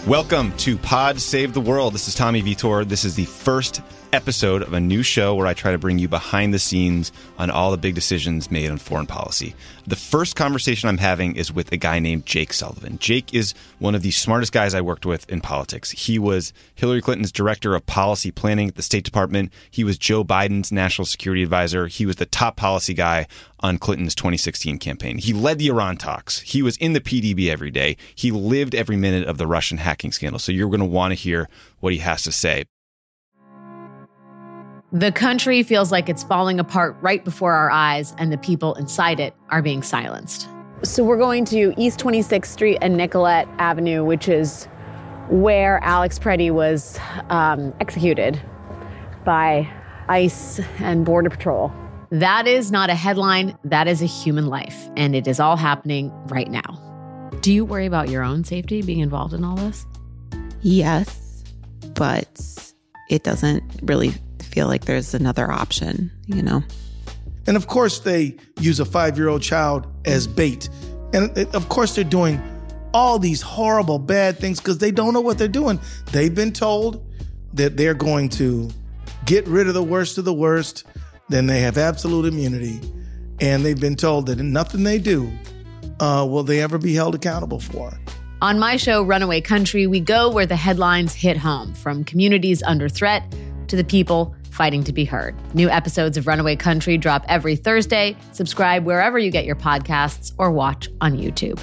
Welcome to Pod Save the World. This is Tommy Vitor. This is the first episode of a new show where I try to bring you behind the scenes on all the big decisions made on foreign policy. The first conversation I'm having is with a guy named Jake Sullivan. Jake is one of the smartest guys I worked with in politics. He was Hillary Clinton's director of policy planning at the State Department. He was Joe Biden's national security advisor. He was the top policy guy on Clinton's 2016 campaign. He led the Iran talks. He was in the PDB every day. He lived every minute of the Russian hacking scandal. So you're going to want to hear what he has to say. The country feels like it's falling apart right before our eyes, and the people inside it are being silenced. So we're going to East 26th Street and Nicollet Avenue, which is where Alex Preddy was executed by ICE and Border Patrol. That is not a headline. That is a human life, and it is all happening right now. Do you worry about your own safety being involved in all this? Yes, but it doesn't really feel like there's another option, you know? And of course they use a 5-year-old child as bait. And of course they're doing all these horrible, bad things because they don't know what they're doing. They've been told that they're going to get rid of the worst of the worst, then they have absolute immunity. And they've been told that nothing they do will they ever be held accountable for. On my show, Runaway Country, we go where the headlines hit home, from communities under threat to the people fighting to be heard. New episodes of Runaway Country drop every Thursday. Subscribe wherever you get your podcasts or watch on YouTube.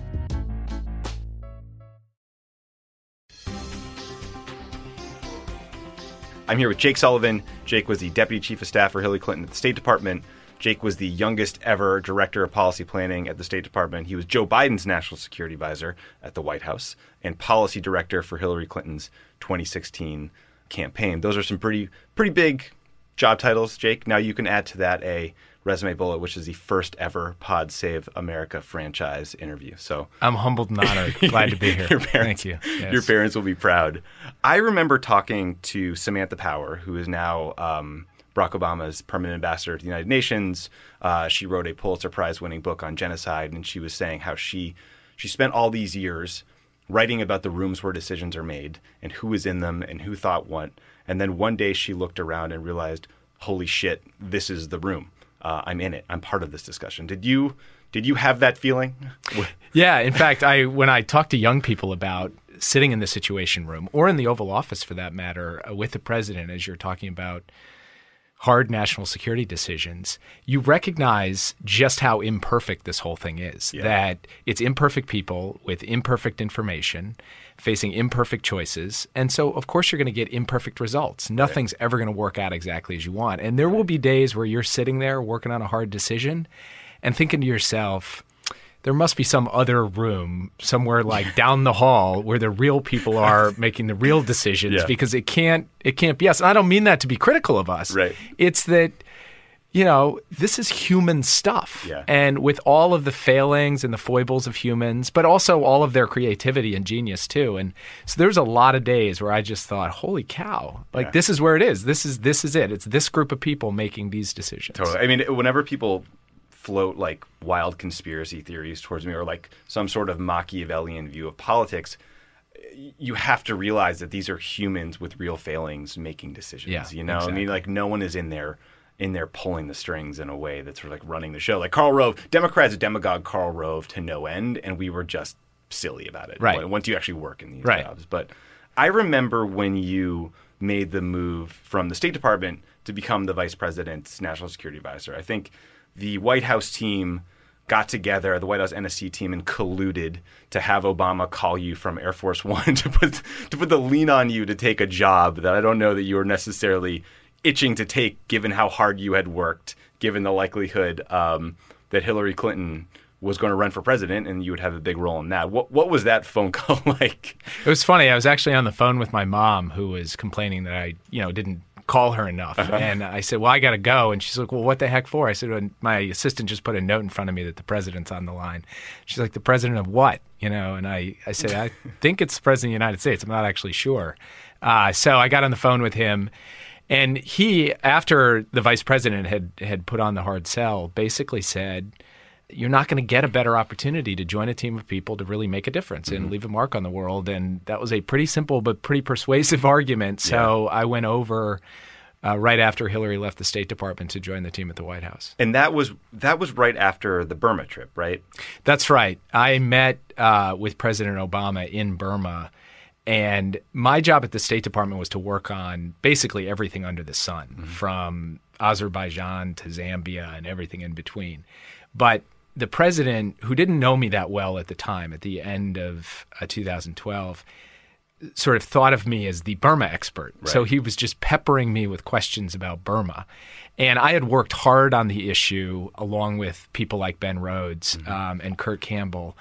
I'm here with Jake Sullivan. Jake was the deputy chief of staff for Hillary Clinton at the State Department. Jake was the youngest ever director of policy planning at the State Department. He was Joe Biden's national security advisor at the White House and policy director for Hillary Clinton's 2016 campaign. Those are some pretty big job titles, Jake. Now you can add to that a resume bullet, which is the first ever Pod Save America franchise interview. So I'm humbled and honored. Glad to be here. Thank you. Yes. Your parents will be proud. I remember talking to Samantha Power, who is now Barack Obama's permanent ambassador to the United Nations. She wrote a Pulitzer Prize-winning book on genocide, and she was saying how she spent all these years writing about the rooms where decisions are made and who was in them and who thought what. And then one day she looked around and realized, holy shit, this is the room. I'm in it. I'm part of this discussion. Did you have that feeling? Yeah. In fact, when I talk to young people about sitting in the Situation Room, or in the Oval Office for that matter, with the president, as you're talking about hard national security decisions, you recognize just how imperfect this whole thing is. Yeah. That it's imperfect people with imperfect information facing imperfect choices. And so, of course, you're going to get imperfect results. Nothing's ever going to work out exactly as you want. And there will be days where you're sitting there working on a hard decision and thinking to yourself, there must be some other room somewhere like down the hall where the real people are making the real decisions, because it can't be us. And I don't mean that to be critical of us. Right. It's that, this is human stuff. Yeah. And with all of the failings and the foibles of humans, but also all of their creativity and genius too. And so there's a lot of days where I just thought, holy cow, this is where it is. This is it. It's this group of people making these decisions. Totally. I mean, whenever people float like wild conspiracy theories towards me or like some sort of Machiavellian view of politics, you have to realize that these are humans with real failings making decisions. Yeah, Exactly. I mean, like no one is in there pulling the strings in a way that's sort of like running the show. Like Karl Rove, Democrats demagogue Karl Rove to no end, and we were just silly about it. Right. Once you actually work in these jobs. But I remember when you made the move from the State Department to become the vice president's national security advisor. I think the White House team got together, the White House NSC team, and colluded to have Obama call you from Air Force One to put the lean on you to take a job that I don't know that you were necessarily itching to take, given how hard you had worked, given the likelihood that Hillary Clinton was going to run for president and you would have a big role in that. What was that phone call like? It was funny. I was actually on the phone with my mom, who was complaining that I, didn't call her enough. And I said, well, I got to go. And she's like, well, what the heck for? I said, well, my assistant just put a note in front of me that the president's on the line. She's like, the president of what? And I said, I think it's the president of the United States. I'm not actually sure. So I got on the phone with him. And he, after the vice president had put on the hard sell, basically said, you're not going to get a better opportunity to join a team of people to really make a difference and leave a mark on the world. And that was a pretty simple but pretty persuasive argument. So I went over right after Hillary left the State Department to join the team at the White House. And that was right after the Burma trip, right? That's right. I met with President Obama in Burma. And my job at the State Department was to work on basically everything under the sun, from Azerbaijan to Zambia and everything in between. But the president, who didn't know me that well at the time, at the end of 2012, sort of thought of me as the Burma expert. Right. So he was just peppering me with questions about Burma. And I had worked hard on the issue along with people like Ben Rhodes and Kurt Campbell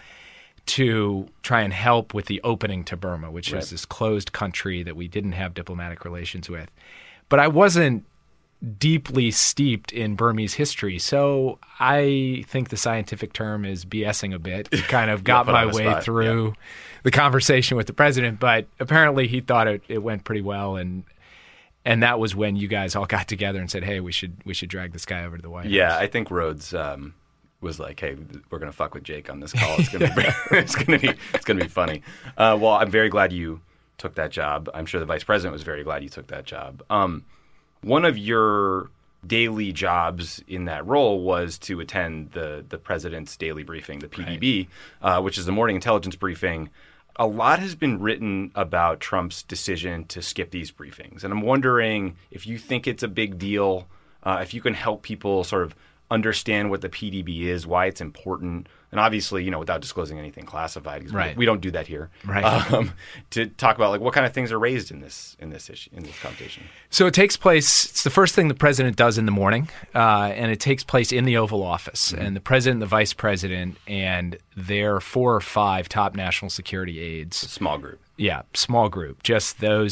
to try and help with the opening to Burma, which is this closed country that we didn't have diplomatic relations with. But I wasn't deeply steeped in Burmese history, so I think the scientific term is BSing a bit. Kind of got my way through the conversation with the president, but apparently he thought it went pretty well, and that was when you guys all got together and said, "Hey, we should drag this guy over to the White House." Yeah, I think Rhodes was like, "Hey, we're gonna fuck with Jake on this call. It's gonna be funny." Well, I'm very glad you took that job. I'm sure the vice president was very glad you took that job. One of your daily jobs in that role was to attend the president's daily briefing, the PDB, which is the morning intelligence briefing. A lot has been written about Trump's decision to skip these briefings, and I'm wondering if you think it's a big deal, if you can help people sort of understand what the PDB is, why it's important, and obviously, without disclosing anything classified, because we don't do that here. Right. To talk about like what kind of things are raised in this issue, in this conversation. So it takes place. It's the first thing the president does in the morning, and it takes place in the Oval Office. And the president, the vice president, and their 4 or 5 top national security aides. Small group. Yeah, small group. Just those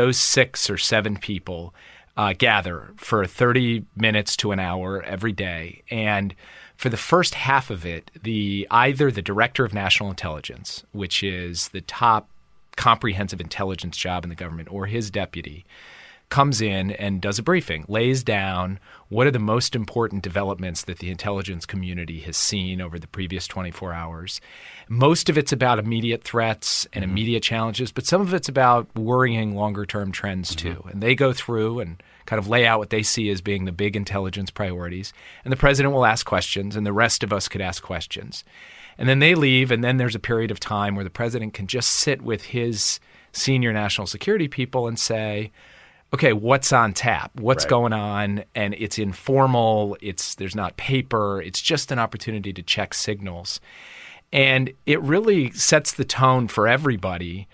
6 or 7 people gather for 30 minutes to an hour every day. And for the first half of it, either the Director of National Intelligence, which is the top comprehensive intelligence job in the government, or his deputy, comes in and does a briefing, lays down what are the most important developments that the intelligence community has seen over the previous 24 hours. Most of it's about immediate threats and immediate challenges, but some of it's about worrying longer-term trends too. And they go through and kind of lay out what they see as being the big intelligence priorities. And the president will ask questions, and the rest of us could ask questions. And then they leave, and then there's a period of time where the president can just sit with his senior national security people and say, okay, what's on tap? What's going on? And it's informal. There's not paper. It's just an opportunity to check signals. And it really sets the tone for everybody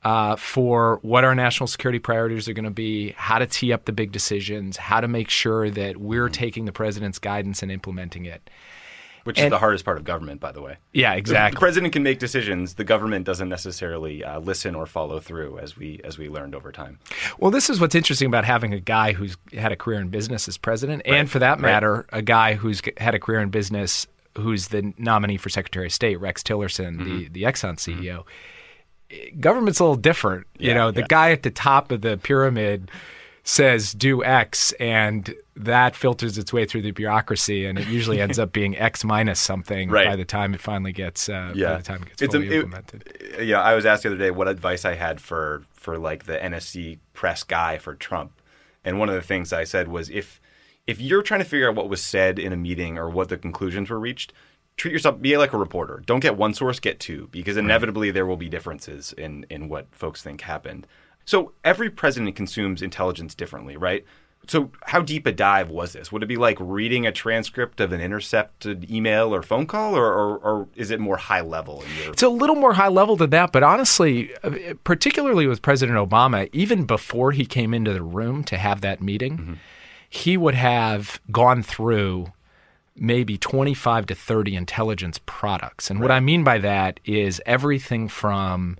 for what our national security priorities are going to be, how to tee up the big decisions, how to make sure that we're taking the president's guidance and implementing it. Which is the hardest part of government, by the way. Yeah, exactly. The president can make decisions. The government doesn't necessarily listen or follow through, as we learned over time. Well, this is what's interesting about having a guy who's had a career in business as president, and for that matter, a guy who's had a career in business who's the nominee for Secretary of State, Rex Tillerson, the Exxon CEO. Government's a little different. The guy at the top of the pyramid says do X, and that filters its way through the bureaucracy, and it usually ends up being X minus something by the time it finally gets fully implemented. I was asked the other day what advice I had for like the NSC press guy for Trump, and one of the things I said was if you're trying to figure out what was said in a meeting or what the conclusions were reached, treat yourself, be like a reporter. Don't get one source, get 2, because inevitably there will be differences in what folks think happened. So every president consumes intelligence differently, right? So how deep a dive was this? Would it be like reading a transcript of an intercepted email or phone call, or is it more high level? It's a little more high level than that, but honestly, particularly with President Obama, even before he came into the room to have that meeting, he would have gone through maybe 25 to 30 intelligence products. And what I mean by that is everything from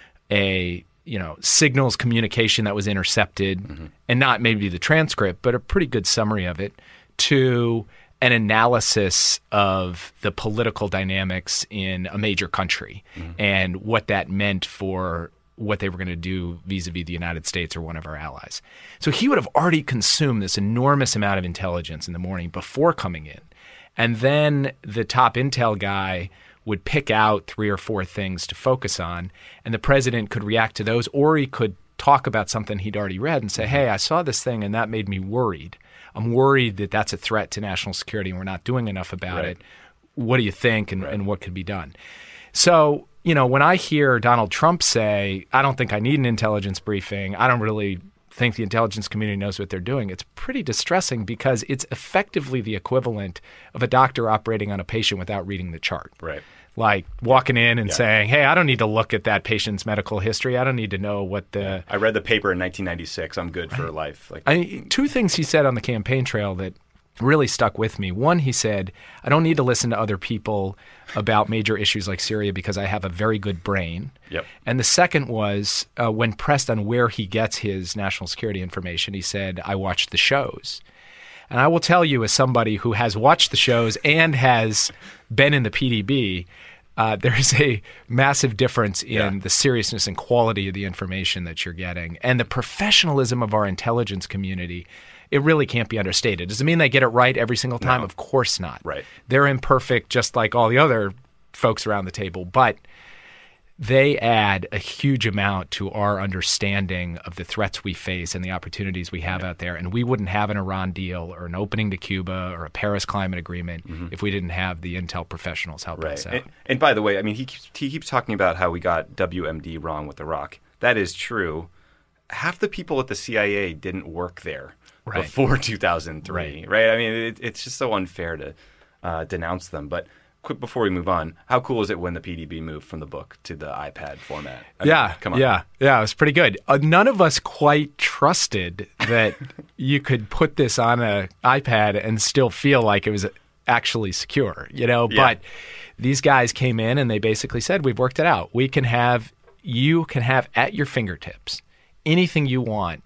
a signals communication that was intercepted, and not maybe the transcript, but a pretty good summary of it, to an analysis of the political dynamics in a major country and what that meant for what they were going to do vis-a-vis the United States or one of our allies. So he would have already consumed this enormous amount of intelligence in the morning before coming in. And then the top intel guy would pick out 3 or 4 things to focus on, and the president could react to those, or he could talk about something he'd already read and say, hey, I saw this thing and that made me worried. I'm worried that that's a threat to national security and we're not doing enough about it. What do you think and what could be done? So, when I hear Donald Trump say, I don't think I need an intelligence briefing, I don't really think the intelligence community knows what they're doing, it's pretty distressing because it's effectively the equivalent of a doctor operating on a patient without reading the chart. Right. Like walking in and saying, hey, I don't need to look at that patient's medical history. I don't need to know what the... I read the paper in 1996. I'm good for life. 2 things he said on the campaign trail that really stuck with me. One, he said, I don't need to listen to other people about major issues like Syria because I have a very good brain. Yep. And the second was when pressed on where he gets his national security information, he said, I watch the shows. And I will tell you, as somebody who has watched the shows and has been in the PDB, there's a massive difference in the seriousness and quality of the information that you're getting. And the professionalism of our intelligence community, it really can't be understated. Does it mean they get it right every single time? No. Of course not. Right. They're imperfect just like all the other folks around the table. But they add a huge amount to our understanding of the threats we face and the opportunities we have out there. And we wouldn't have an Iran deal or an opening to Cuba or a Paris Climate Agreement if we didn't have the intel professionals helping us out. And by the way, I mean, he keeps talking about how we got WMD wrong with Iraq. That is true. Half the people at the CIA didn't work there before 2003, right? I mean, it's just so unfair to denounce them. But quick before we move on, how cool is it when the PDB moved from the book to the iPad format? I mean, come on. Yeah, it was pretty good. None of us quite trusted that you could put this on an iPad and still feel like it was actually secure, But these guys came in and they basically said, we've worked it out. You can have at your fingertips anything you want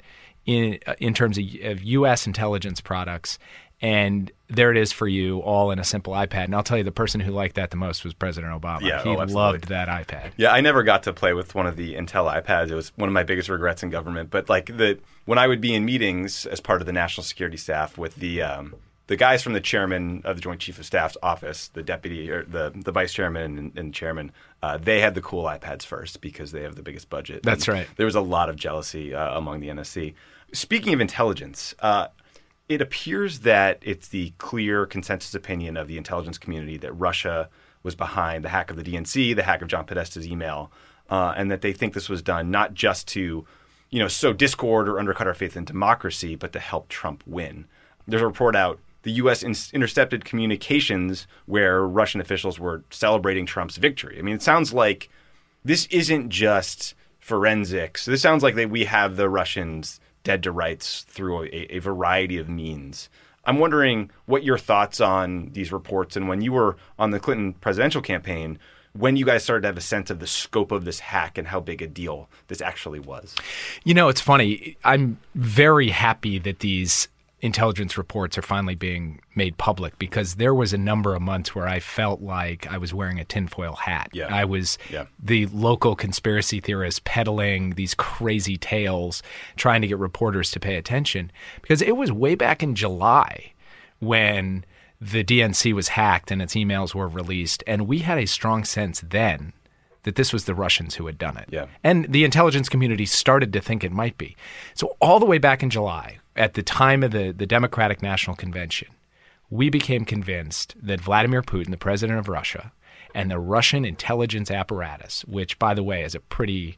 in terms of U.S. intelligence products. And there it is for you all in a simple iPad. And I'll tell you, the person who liked that the most was President Obama. Yeah, he loved that iPad. Yeah, I never got to play with one of the Intel iPads. It was one of my biggest regrets in government. But when I would be in meetings as part of the national security staff with the guys from the chairman of the Joint Chief of Staff's office, the deputy or the vice chairman and chairman, they had the cool iPads first because they have the biggest budget. That's right. There was a lot of jealousy among the NSC. Speaking of intelligence, it appears that it's the clear consensus opinion of the intelligence community that Russia was behind the hack of the DNC, the hack of John Podesta's email, and that they think this was done not just to, sow discord or undercut our faith in democracy, but to help Trump win. There's a report out, the U.S. intercepted communications where Russian officials were celebrating Trump's victory. I mean, it sounds like this isn't just forensics. This sounds like we have the Russians dead to rights through a variety of means. I'm wondering what your thoughts on these reports, and when you were on the Clinton presidential campaign, when you guys started to have a sense of the scope of this hack and how big a deal this actually was. It's funny. I'm very happy that these intelligence reports are finally being made public because there was a number of months where I felt like I was wearing a tinfoil hat. Yeah. I was the local conspiracy theorist peddling these crazy tales, trying to get reporters to pay attention. Because it was way back in July when the DNC was hacked and its emails were released, and we had a strong sense then that this was the Russians who had done it. Yeah. And the intelligence community started to think it might be. So all the way back in July, at the time of the Democratic National Convention, we became convinced that Vladimir Putin, the president of Russia, and the Russian intelligence apparatus, which, by the way, is a pretty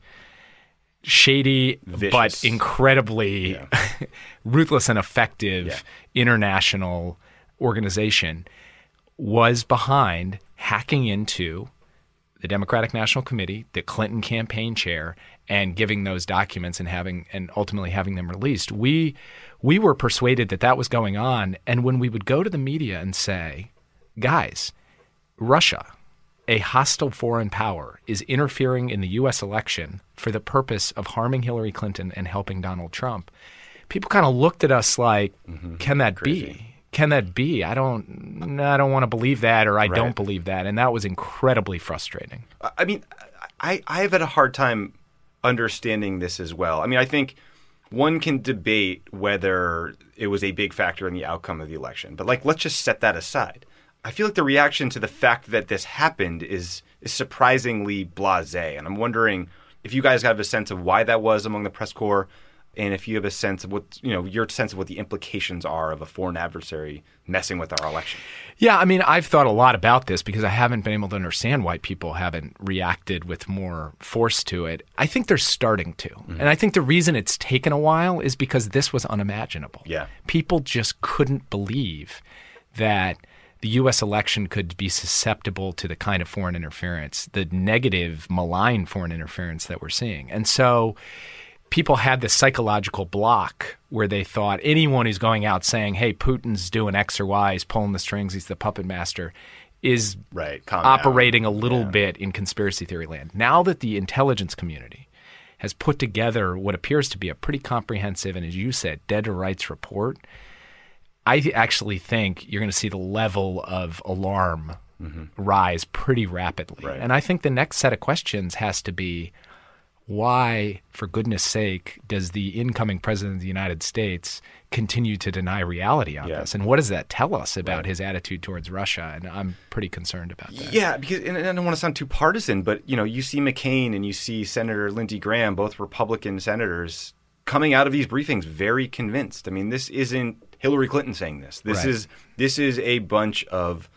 shady vicious, but incredibly ruthless and effective international organization, was behind hacking into the Democratic National Committee, the Clinton campaign chair, and giving those documents and ultimately having them released. We were persuaded that was going on. And when we would go to the media and say, guys, Russia, a hostile foreign power, is interfering in the U.S. election for the purpose of harming Hillary Clinton and helping Donald Trump, people kind of looked at us like, can that be? Can that be? I don't want to believe that, or I don't believe that. And that was incredibly frustrating. I mean, I've had a hard time understanding this as well. I mean, I think one can debate whether it was a big factor in the outcome of the election. But let's just set that aside. I feel like the reaction to the fact that this happened is surprisingly blasé. And I'm wondering if you guys have a sense of why that was among the press corps, and if you have a sense of what, your sense of what the implications are of a foreign adversary messing with our election. Yeah, I mean, I've thought a lot about this because I haven't been able to understand why people haven't reacted with more force to it. I think they're starting to. Mm-hmm. And I think the reason it's taken a while is because this was unimaginable. Yeah. People just couldn't believe that the U.S. election could be susceptible to the kind of foreign interference, the negative, malign foreign interference that we're seeing. And so people had this psychological block where they thought anyone who's going out saying, hey, Putin's doing X or Y, he's pulling the strings, he's the puppet master, is operating a little bit in conspiracy theory land. Now that the intelligence community has put together what appears to be a pretty comprehensive and, as you said, dead to rights report, I actually think you're going to see the level of alarm rise pretty rapidly. Right. And I think the next set of questions has to be, why, for goodness sake, does the incoming president of the United States continue to deny reality on this? And what does that tell us about his attitude towards Russia? And I'm pretty concerned about that. Yeah, because and I don't want to sound too partisan, but you see McCain and you see Senator Lindsey Graham, both Republican senators, coming out of these briefings very convinced. I mean, this isn't Hillary Clinton saying this. This is a bunch of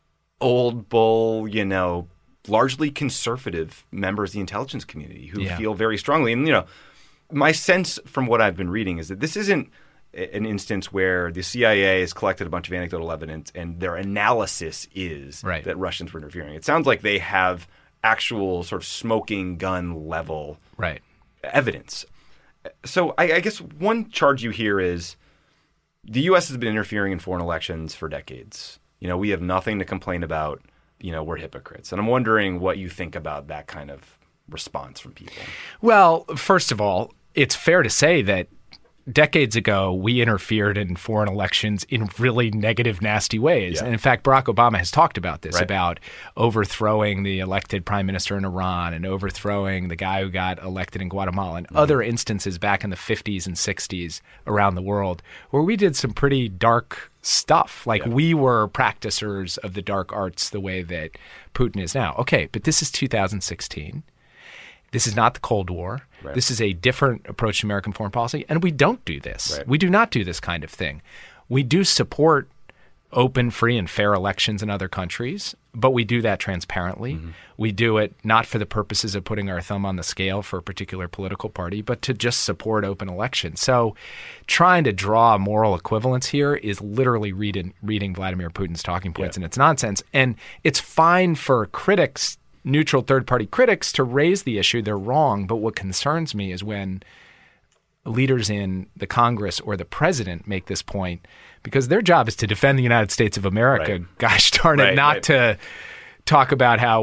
old bull, largely conservative members of the intelligence community who feel very strongly. And, my sense from what I've been reading is that this isn't an instance where the CIA has collected a bunch of anecdotal evidence and their analysis is that Russians were interfering. It sounds like they have actual sort of smoking gun level evidence. So I guess one charge you hear is the U.S. has been interfering in foreign elections for decades. We have nothing to complain about. We're hypocrites. And I'm wondering what you think about that kind of response from people. Well, first of all, it's fair to say that decades ago, we interfered in foreign elections in really negative, nasty ways. Yeah. And in fact, Barack Obama has talked about this, about overthrowing the elected prime minister in Iran and overthrowing the guy who got elected in Guatemala and other instances back in the 50s and 60s around the world where we did some pretty dark stuff. Like we were practicers of the dark arts the way that Putin is now. Okay, but this is 2016. This is not the Cold War. Right. This is a different approach to American foreign policy, and we don't do this. Right. We do not do this kind of thing. We do support open, free, and fair elections in other countries, but we do that transparently. Mm-hmm. We do it not for the purposes of putting our thumb on the scale for a particular political party, but to just support open elections. So trying to draw a moral equivalence here is literally reading Vladimir Putin's talking points, and it's nonsense. And it's fine for critics, neutral third-party critics, to raise the issue. They're wrong. But what concerns me is when leaders in the Congress or the president make this point, because their job is to defend the United States of America. Right. Gosh darn it, not to talk about how,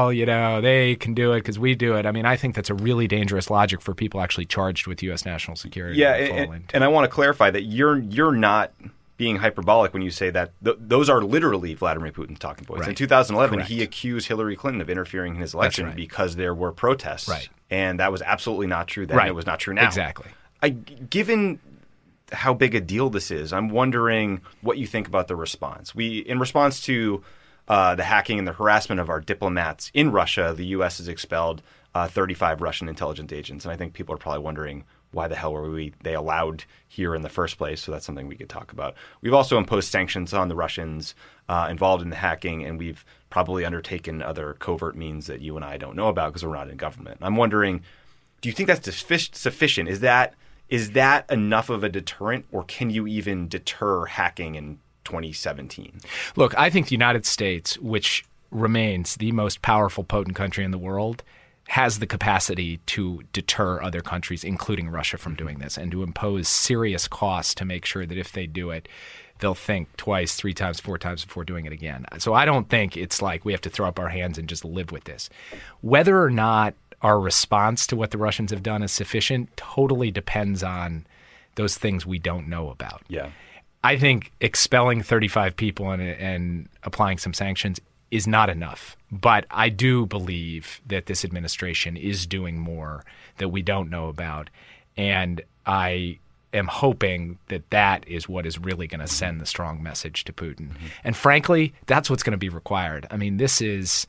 they can do it because we do it. I mean, I think that's a really dangerous logic for people actually charged with U.S. national security. Yeah, and I want to clarify that you're not being hyperbolic when you say that. Those are literally Vladimir Putin's talking points. Right. In 2011, he accused Hillary Clinton of interfering in his election because there were protests. Right. And that was absolutely not true then. Right. It was not true now. Exactly. Given how big a deal this is, I'm wondering what you think about the response. In response to the hacking and the harassment of our diplomats in Russia, the U.S. has expelled 35 Russian intelligence agents. And I think people are probably wondering, why the hell were they allowed here in the first place? So that's something we could talk about. We've also imposed sanctions on the Russians involved in the hacking, and we've probably undertaken other covert means that you and I don't know about because we're not in government. I'm wondering, do you think that's sufficient? Is that enough of a deterrent, or can you even deter hacking in 2017? Look, I think the United States, which remains the most powerful, potent country in the world, has the capacity to deter other countries, including Russia, from doing this and to impose serious costs to make sure that if they do it, they'll think twice, 3 times, 4 times before doing it again. So I don't think it's like we have to throw up our hands and just live with this. Whether or not our response to what the Russians have done is sufficient totally depends on those things we don't know about. Yeah. I think expelling 35 people and applying some sanctions is not enough. But I do believe that this administration is doing more that we don't know about. And I am hoping that that is what is really going to send the strong message to Putin. And frankly, that's what's going to be required. I mean, this is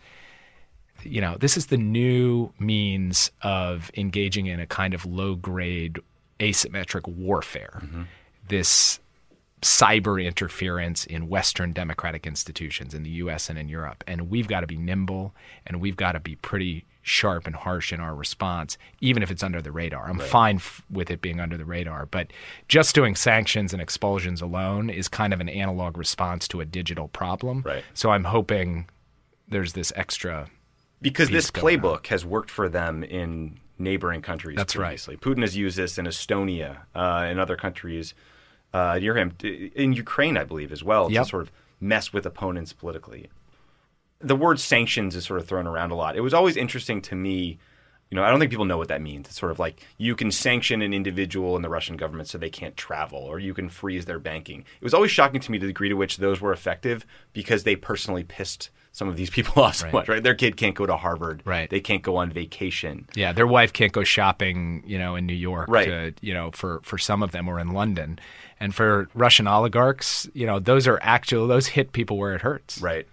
the new means of engaging in a kind of low-grade asymmetric warfare. This cyber interference in Western democratic institutions in the U.S. and in Europe. And we've got to be nimble, and we've got to be pretty sharp and harsh in our response, even if it's under the radar. I'm fine with it being under the radar, but just doing sanctions and expulsions alone is kind of an analog response to a digital problem. Right. So I'm hoping there's this extra because this going playbook has worked for them in neighboring countries previously. Right. Putin has used this in Estonia and other countries near him, in Ukraine, I believe, as well, to sort of mess with opponents politically. The word sanctions is sort of thrown around a lot. It was always interesting to me. I don't think people know what that means. It's sort of like you can sanction an individual in the Russian government so they can't travel, or you can freeze their banking. It was always shocking to me the degree to which those were effective because they personally pissed some of these people off so much, right? Their kid can't go to Harvard. Right. They can't go on vacation. Yeah, their wife can't go shopping, in New York, for some of them, or in London. And for Russian oligarchs, those hit people where it hurts. Right.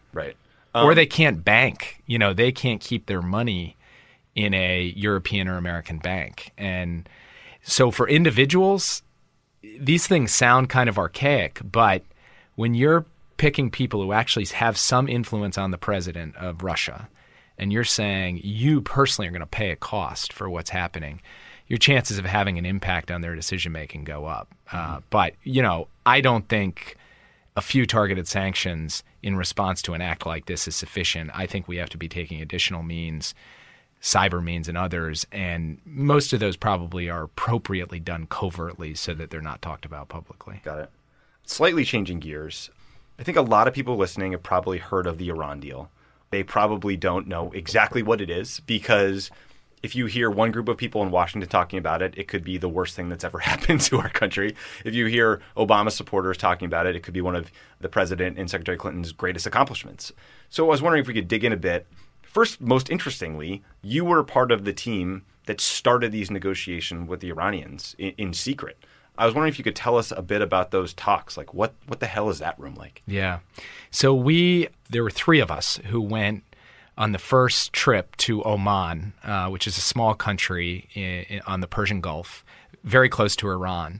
Or they can't bank. They can't keep their money in a European or American bank. And so for individuals, these things sound kind of archaic, but when you're picking people who actually have some influence on the president of Russia, and you're saying you personally are going to pay a cost for what's happening, your chances of having an impact on their decision-making go up. But, I don't think a few targeted sanctions in response to an act like this is sufficient. I think we have to be taking additional means, cyber means and others, and most of those probably are appropriately done covertly so that they're not talked about publicly. Got it. Slightly changing gears, I think a lot of people listening have probably heard of the Iran deal. They probably don't know exactly what it is because if you hear one group of people in Washington talking about it, it could be the worst thing that's ever happened to our country. If you hear Obama supporters talking about it, it could be one of the president and Secretary Clinton's greatest accomplishments. So I was wondering if we could dig in a bit. First, most interestingly, you were part of the team that started these negotiations with the Iranians in secret. I was wondering if you could tell us a bit about those talks. Like, what the hell is that room like? Yeah. So there were three of us who went on the first trip to Oman, which is a small country on the Persian Gulf, very close to Iran.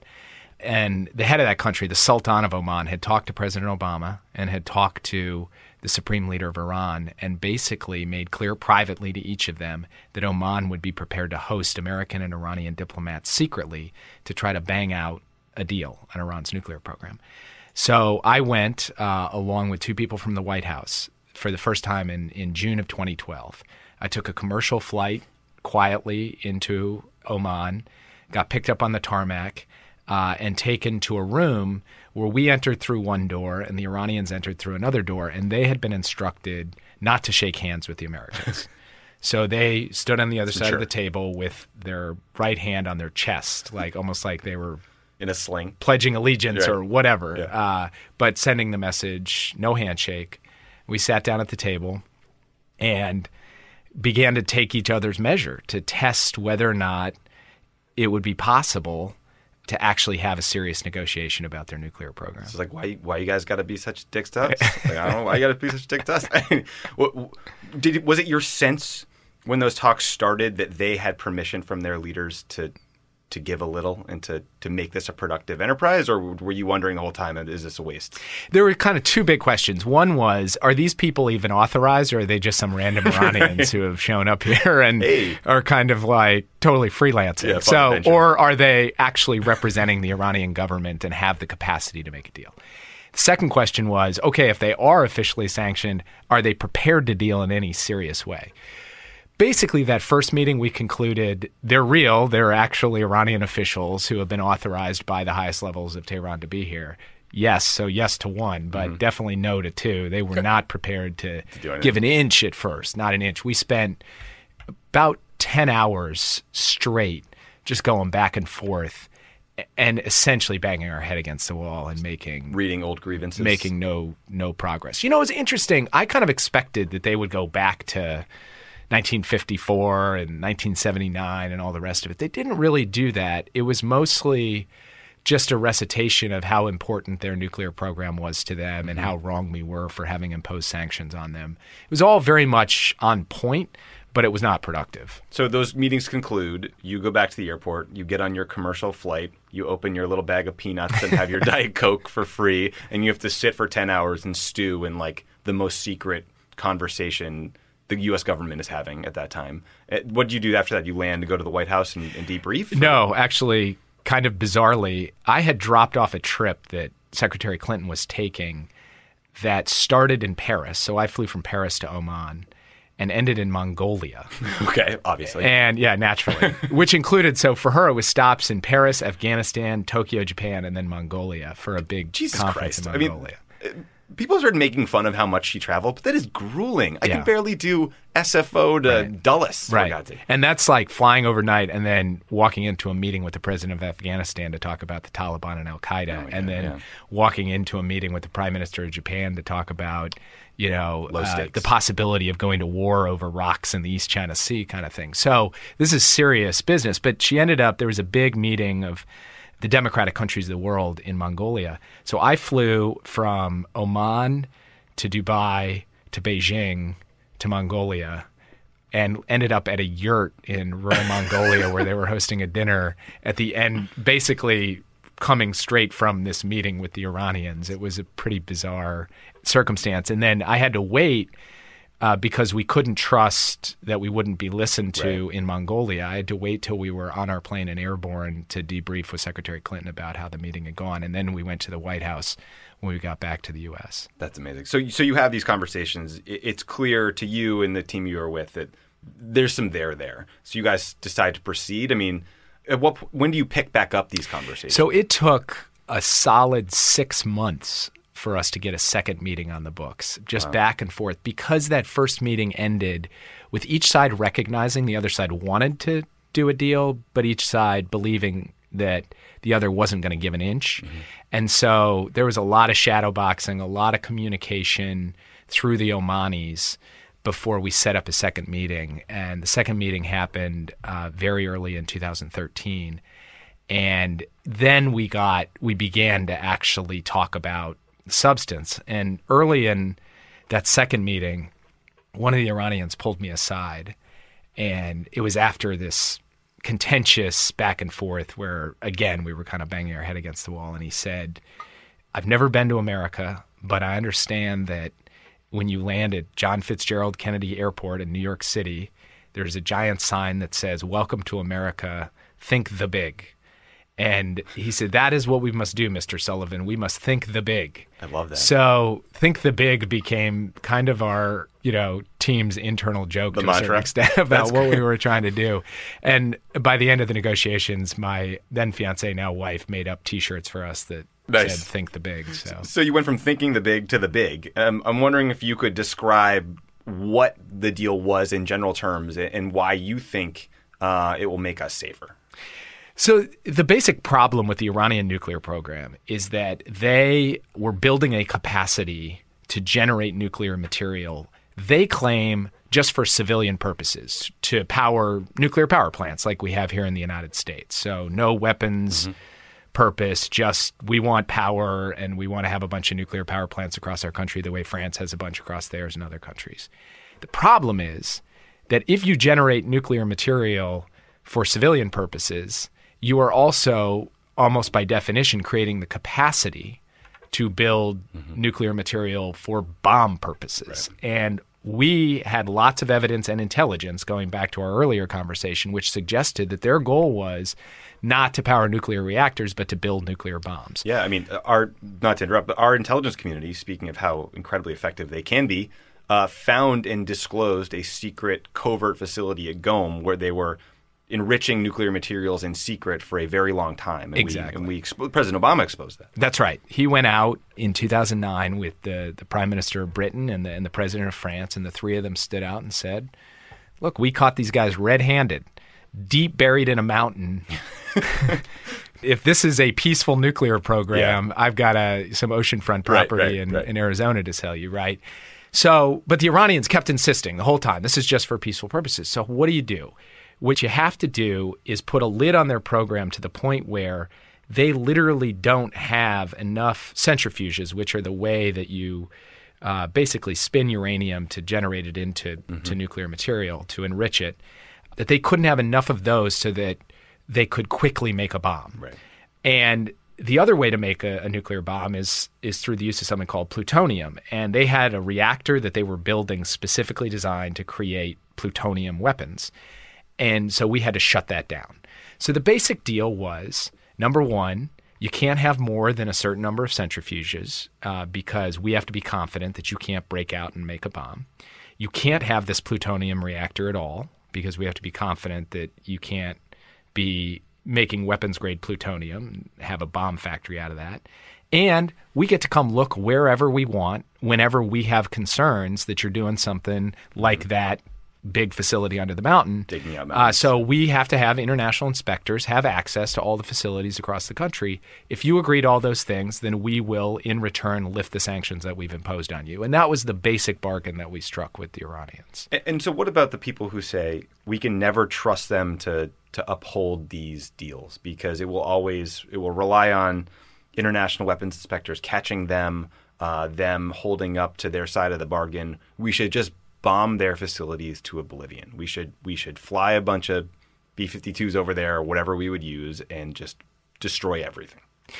And the head of that country, the Sultan of Oman, had talked to President Obama and had talked to the supreme leader of Iran and basically made clear privately to each of them that Oman would be prepared to host American and Iranian diplomats secretly to try to bang out a deal on Iran's nuclear program. So I went along with two people from the White House for the first time in June of 2012. I took a commercial flight quietly into Oman, got picked up on the tarmac, and taken to a room where we entered through one door and the Iranians entered through another door, and they had been instructed not to shake hands with the Americans. So they stood on the other side of the table with their right hand on their chest, almost like they were in a sling, pledging allegiance or whatever, but sending the message, no handshake. We sat down at the table and began to take each other's measure to test whether or not it would be possible to actually have a serious negotiation about their nuclear program. It's like, why you guys got to be such dicks to us? I don't know why you got to be such dicks to us. I mean, was it your sense when those talks started that they had permission from their leaders to give a little and to make this a productive enterprise, or were you wondering the whole time, is this a waste? There were kind of two big questions. One was, are these people even authorized, or are they just some random Iranians who have shown up here and are kind of like totally freelancing? Or are they actually representing the Iranian government and have the capacity to make a deal? The second question was, okay, if they are officially sanctioned, are they prepared to deal in any serious way? Basically, that first meeting, we concluded they're real. They're actually Iranian officials who have been authorized by the highest levels of Tehran to be here. Yes, so yes to one, but definitely no to two. They were not prepared to give an inch at first, not an inch. We spent about 10 hours straight just going back and forth and essentially banging our head against the wall and reading old grievances, making no progress. It's interesting. I kind of expected that they would go back to 1954 and 1979 and all the rest of it. They didn't really do that. It was mostly just a recitation of how important their nuclear program was to them and how wrong we were for having imposed sanctions on them. It was all very much on point, but it was not productive. So those meetings conclude, you go back to the airport, you get on your commercial flight, you open your little bag of peanuts and have your Diet Coke for free, and you have to sit for 10 hours and stew in like the most secret conversation the U.S. government is having at that time. What do you do after that? You land and go to the White House and debrief? No, actually, kind of bizarrely, I had dropped off a trip that Secretary Clinton was taking that started in Paris. So I flew from Paris to Oman and ended in Mongolia. Okay, obviously. And yeah, naturally, which included, so for her, it was stops in Paris, Afghanistan, Tokyo, Japan, and then Mongolia for a big conference in Mongolia. I mean, people started making fun of how much she traveled, but that is grueling. I can barely do SFO to Dulles. For God's sake. And that's like flying overnight and then walking into a meeting with the president of Afghanistan to talk about the Taliban and Al-Qaeda, and then walking into a meeting with the prime minister of Japan to talk about, you know, the possibility of going to war over rocks in the East China Sea kind of thing. So this is serious business. But she ended up, there was a big meeting of the democratic countries of the world in Mongolia. So I flew from Oman to Dubai to Beijing to Mongolia and ended up at a yurt in rural Mongolia where they were hosting a dinner at the end, basically coming straight from this meeting with the Iranians. It was a pretty bizarre circumstance. And then I had to wait because we couldn't trust that we wouldn't be listened to in Mongolia. I had to wait till we were on our plane and airborne to debrief with Secretary Clinton about how the meeting had gone. And then we went to the White House when we got back to the U.S. That's amazing. So you have these conversations. It's clear to you and the team you were with that there's some there. So you guys decide to proceed. I mean, when do you pick back up these conversations? So it took a solid 6 months for us to get a second meeting on the books, just back and forth, because that first meeting ended with each side recognizing the other side wanted to do a deal, but each side believing that the other wasn't going to give an inch. Mm-hmm. And so there was a lot of shadow boxing, a lot of communication through the Omanis before we set up a second meeting. And the second meeting happened very early in 2013. And then we began to actually talk about substance. And early in that second meeting, one of the Iranians pulled me aside, and it was after this contentious back and forth where, again, we were kind of banging our head against the wall, and he said, "I've never been to America, but I understand that when you land at John Fitzgerald Kennedy Airport in New York City, there's a giant sign that says, 'Welcome to America, think the big.'" And he said, "That is what we must do, Mr. Sullivan. We must think the big." I love that. So think the big became kind of our, team's internal joke to a certain extent about what we were trying to do. And by the end of the negotiations, my then fiance, now wife, made up T-shirts for us that said "Think the big." So you went from thinking the big to the big. I'm wondering if you could describe what the deal was in general terms and why you think it will make us safer. So the basic problem with the Iranian nuclear program is that they were building a capacity to generate nuclear material, they claim, just for civilian purposes, to power nuclear power plants like we have here in the United States. So no weapons purpose, just we want power and we want to have a bunch of nuclear power plants across our country the way France has a bunch across theirs and other countries. The problem is that if you generate nuclear material for civilian purposes, you are also, almost by definition, creating the capacity to build nuclear material for bomb purposes. Right. And we had lots of evidence and intelligence going back to our earlier conversation, which suggested that their goal was not to power nuclear reactors, but to build nuclear bombs. Yeah, I mean, not to interrupt, but our intelligence community, speaking of how incredibly effective they can be, found and disclosed a secret covert facility at Qom where they were enriching nuclear materials in secret for a very long time. And exactly. President Obama exposed that. That's right. He went out in 2009 with the Prime Minister of Britain and the President of France, and the three of them stood out and said, "Look, we caught these guys red-handed, deep buried in a mountain. If this is a peaceful nuclear program, I've got some oceanfront property in Arizona to sell you, right?" So, but the Iranians kept insisting the whole time, this is just for peaceful purposes. So what do? What you have to do is put a lid on their program to the point where they literally don't have enough centrifuges, which are the way that you basically spin uranium to generate it into to nuclear material, to enrich it, that they couldn't have enough of those so that they could quickly make a bomb. Right. And the other way to make a nuclear bomb is through the use of something called plutonium. And they had a reactor that they were building specifically designed to create plutonium weapons. And so we had to shut that down. So the basic deal was, number one, you can't have more than a certain number of centrifuges because we have to be confident that you can't break out and make a bomb. You can't have this plutonium reactor at all because we have to be confident that you can't be making weapons-grade plutonium and have a bomb factory out of that. And we get to come look wherever we want whenever we have concerns that you're doing something like that big facility under the mountain. Digging out mountains. So we have to have international inspectors have access to all the facilities across the country. If you agree to all those things, then we will, in return, lift the sanctions that we've imposed on you. And that was the basic bargain that we struck with the Iranians. And so what about the people who say we can never trust them to uphold these deals because it will rely on international weapons inspectors catching them, them holding up to their side of the bargain. We should just bomb their facilities to oblivion. We should fly a bunch of B-52s over there or whatever we would use and just destroy everything.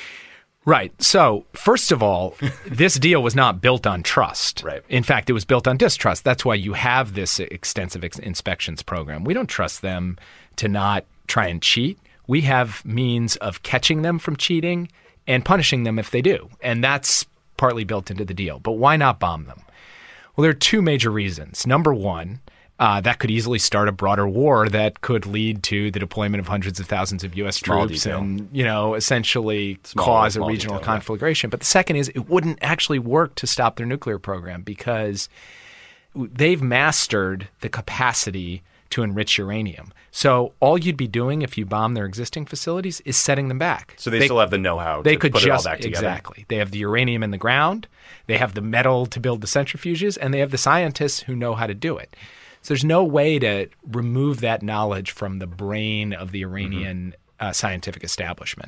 Right. So, first of all, this deal was not built on trust. Right. In fact, it was built on distrust. That's why you have this extensive inspections program. We don't trust them to not try and cheat. We have means of catching them from cheating and punishing them if they do. And that's partly built into the deal. But why not bomb them? Well, there are two major reasons. Number one, that could easily start a broader war that could lead to the deployment of hundreds of thousands of U.S. troops and, essentially cause a regional conflagration. But the second is it wouldn't actually work to stop their nuclear program because they've mastered the capacity to enrich uranium. So all you'd be doing if you bomb their existing facilities is setting them back. So they still have the know-how to put it all back together. Exactly. They have the uranium in the ground, they have the metal to build the centrifuges, and they have the scientists who know how to do it. So there's no way to remove that knowledge from the brain of the Iranian scientific establishment.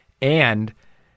And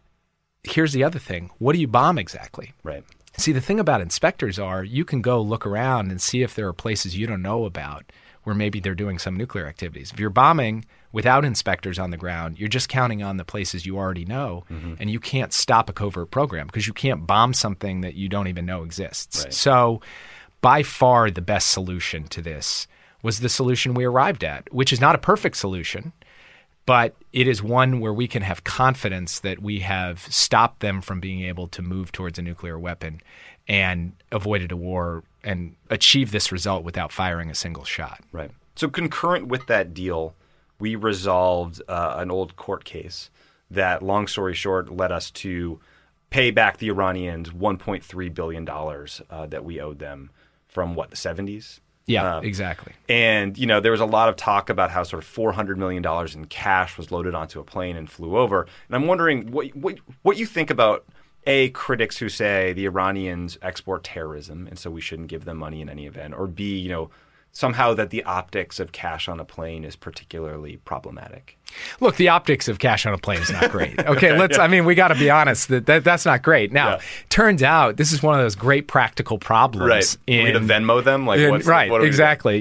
here's the other thing. What do you bomb exactly? Right. See, the thing about inspectors are you can go look around and see if there are places you don't know about where maybe they're doing some nuclear activities. If you're bombing without inspectors on the ground, you're just counting on the places you already know, and you can't stop a covert program because you can't bomb something that you don't even know exists. Right. So by far the best solution to this was the solution we arrived at, which is not a perfect solution, but it is one where we can have confidence that we have stopped them from being able to move towards a nuclear weapon and avoided a war and achieve this result without firing a single shot. Right. So concurrent with that deal, we resolved an old court case that, long story short, led us to pay back the Iranians $1.3 billion that we owed them from, the 70s? Yeah, exactly. And, there was a lot of talk about how sort of $400 million in cash was loaded onto a plane and flew over. And I'm wondering what you think about critics who say the Iranians export terrorism, and so we shouldn't give them money in any event, or B, somehow that the optics of cash on a plane is particularly problematic. Look, the optics of cash on a plane is not great. Okay, we got to be honest that's not great. Now, turns out this is one of those great practical problems. Right. We need to Venmo them? Exactly.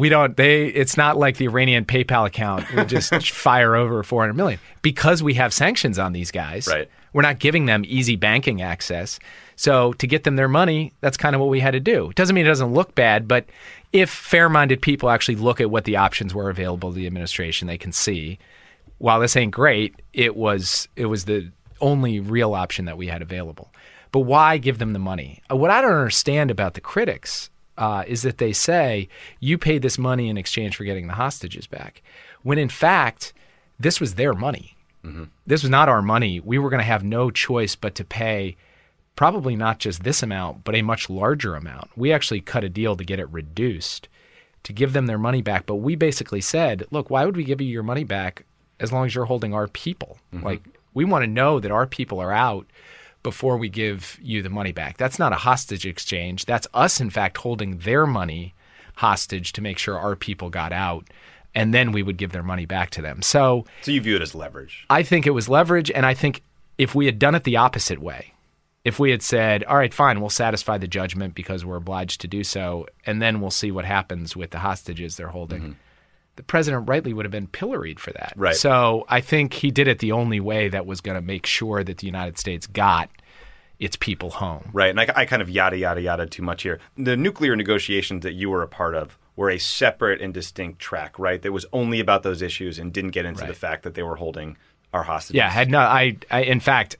It's not like the Iranian PayPal account. We just fire over $400 million. Because we have sanctions on these guys, right. We're not giving them easy banking access. So to get them their money, that's kind of what we had to do. It doesn't mean it doesn't look bad, but if fair-minded people actually look at what the options were available to the administration, they can see, while this ain't great, it was the only real option that we had available. But why give them the money? What I don't understand about the critics is that they say, you paid this money in exchange for getting the hostages back, when in fact, this was their money. Mm-hmm. This was not our money. We were going to have no choice but to pay probably not just this amount, but a much larger amount. We actually cut a deal to get it reduced to give them their money back. But we basically said, look, why would we give you your money back as long as you're holding our people? Mm-hmm. We want to know that our people are out before we give you the money back. That's not a hostage exchange. That's us, in fact, holding their money hostage to make sure our people got out and then we would give their money back to them. So you view it as leverage? I think it was leverage, and I think if we had done it the opposite way, if we had said, all right, fine, we'll satisfy the judgment because we're obliged to do so, and then we'll see what happens with the hostages they're holding, the president rightly would have been pilloried for that. Right. So I think he did it the only way that was going to make sure that the United States got its people home. Right, and I kind of yada too much here. The nuclear negotiations that you were a part of were a separate and distinct track, right? That was only about those issues and didn't get into the fact that they were holding our hostages. Yeah, in fact,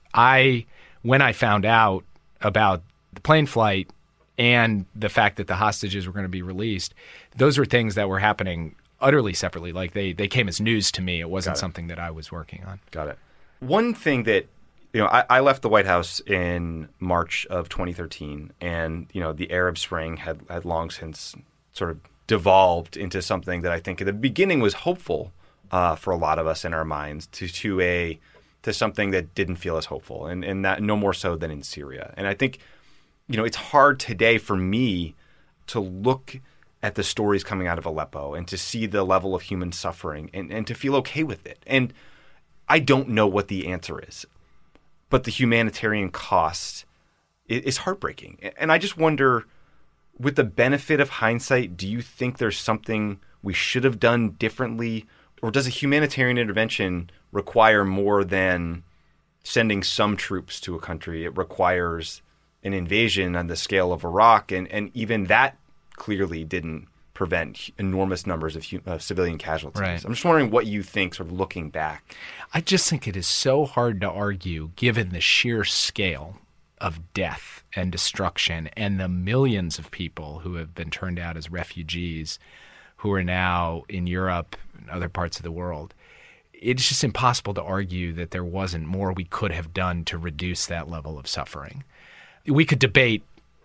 when I found out about the plane flight and the fact that the hostages were going to be released, those were things that were happening utterly separately. Like they came as news to me. It wasn't something that I was working on. Got it. One thing that, I left the White House in March of 2013, and, the Arab Spring had long since sort of devolved into something that I think at the beginning was hopeful for a lot of us in our minds to something that didn't feel as hopeful, and that no more so than in Syria. And I think, it's hard today for me to look at the stories coming out of Aleppo and to see the level of human suffering and to feel okay with it. And I don't know what the answer is, but the humanitarian cost is heartbreaking. And I just wonder, with the benefit of hindsight, do you think there's something we should have done differently? Or does a humanitarian intervention require more than sending some troops to a country? It requires an invasion on the scale of Iraq, and even that clearly didn't prevent enormous numbers of civilian casualties. Right. I'm just wondering what you think, sort of looking back. I just think it is so hard to argue, given the sheer scale of death and destruction and the millions of people who have been turned out as refugees who are now in Europe and other parts of the world. It's just impossible to argue that there wasn't more we could have done to reduce that level of suffering. We could debate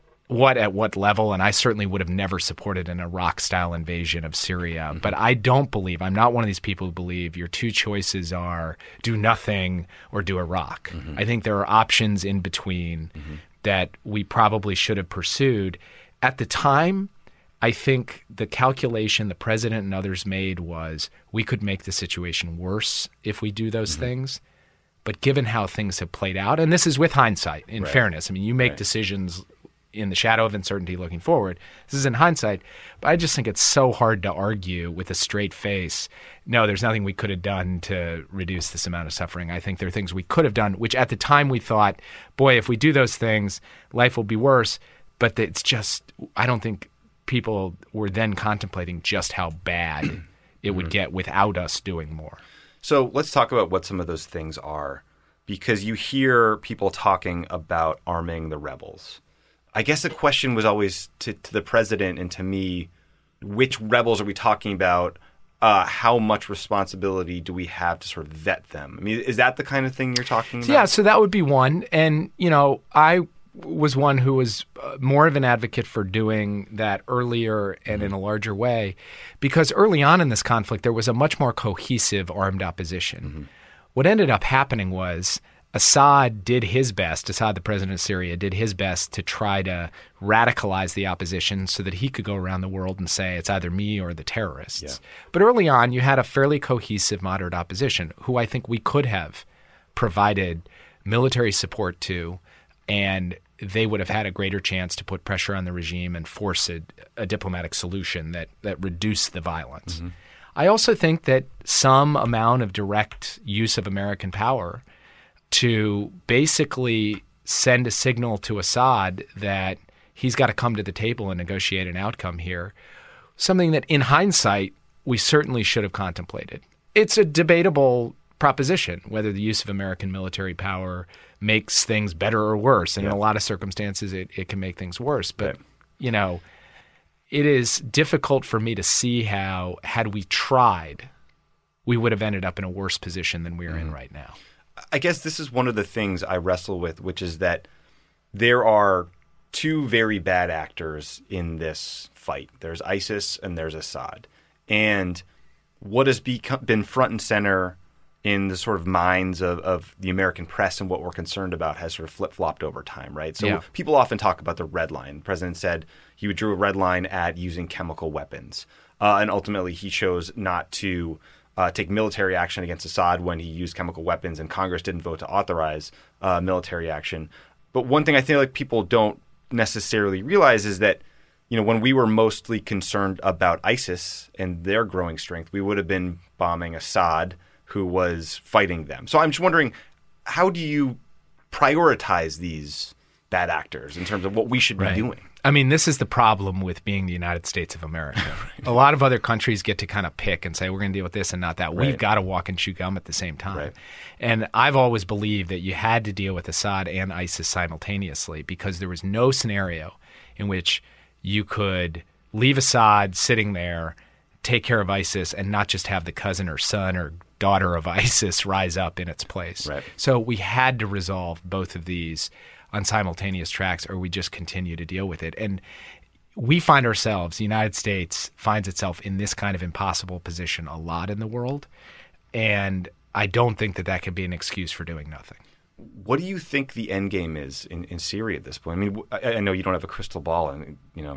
at what level, and I certainly would have never supported an Iraq-style invasion of Syria. But I don't believe, I'm not one of these people who believe your two choices are do nothing or do Iraq. I think there are options in between that we probably should have pursued. At the time, I think the calculation the president and others made was we could make the situation worse if we do those things. But given how things have played out, and this is with hindsight, in fairness, I mean, you make decisions in the shadow of uncertainty looking forward. This is in hindsight, but I just think it's so hard to argue with a straight face, no, there's nothing we could have done to reduce this amount of suffering. I think there are things we could have done, which at the time we thought, boy, if we do those things, life will be worse. But it's just, I don't think people were then contemplating just how bad it would get without us doing more. So let's talk about what some of those things are, because you hear people talking about arming the rebels. I guess the question was always to the president and to me, which rebels are we talking about? How much responsibility do we have to sort of vet them? I mean, is that the kind of thing you're talking about? Yeah, so that would be one. And, I was one who was more of an advocate for doing that earlier and in a larger way, because early on in this conflict, there was a much more cohesive armed opposition. What ended up happening was Assad did his best, Assad, the president of Syria, did his best to try to radicalize the opposition so that he could go around the world and say it's either me or the terrorists. Yeah. But early on, you had a fairly cohesive moderate opposition who I think we could have provided military support to, and they would have had a greater chance to put pressure on the regime and force a diplomatic solution that reduced the violence. I also think that some amount of direct use of American power to basically send a signal to Assad that he's got to come to the table and negotiate an outcome here, something that in hindsight we certainly should have contemplated. It's a debatable proposition whether the use of American military power makes things better or worse. And in a lot of circumstances, it can make things worse. But, it is difficult for me to see how, had we tried, we would have ended up in a worse position than we are in right now. I guess this is one of the things I wrestle with, which is that there are two very bad actors in this fight. There's ISIS and there's Assad. And what has been front and center in the sort of minds of the American press and what we're concerned about has sort of flip-flopped over time, right? So people often talk about the red line. The president said he drew a red line at using chemical weapons. And ultimately, he chose not to take military action against Assad when he used chemical weapons, and Congress didn't vote to authorize military action. But one thing I think like people don't necessarily realize is that, when we were mostly concerned about ISIS and their growing strength, we would have been bombing Assad, who was fighting them. So I'm just wondering, how do you prioritize these bad actors in terms of what we should be doing? I mean, this is the problem with being the United States of America. A lot of other countries get to kind of pick and say, we're going to deal with this and not that. We've got to walk and chew gum at the same time. Right. And I've always believed that you had to deal with Assad and ISIS simultaneously, because there was no scenario in which you could leave Assad sitting there, take care of ISIS, and not just have the cousin or son or daughter of ISIS rise up in its place. Right. So we had to resolve both of these on simultaneous tracks, or we just continue to deal with it. And we find ourselves, the United States finds itself in this kind of impossible position a lot in the world. And I don't think that can be an excuse for doing nothing. What do you think the end game is in Syria at this point? I mean, I know you don't have a crystal ball, and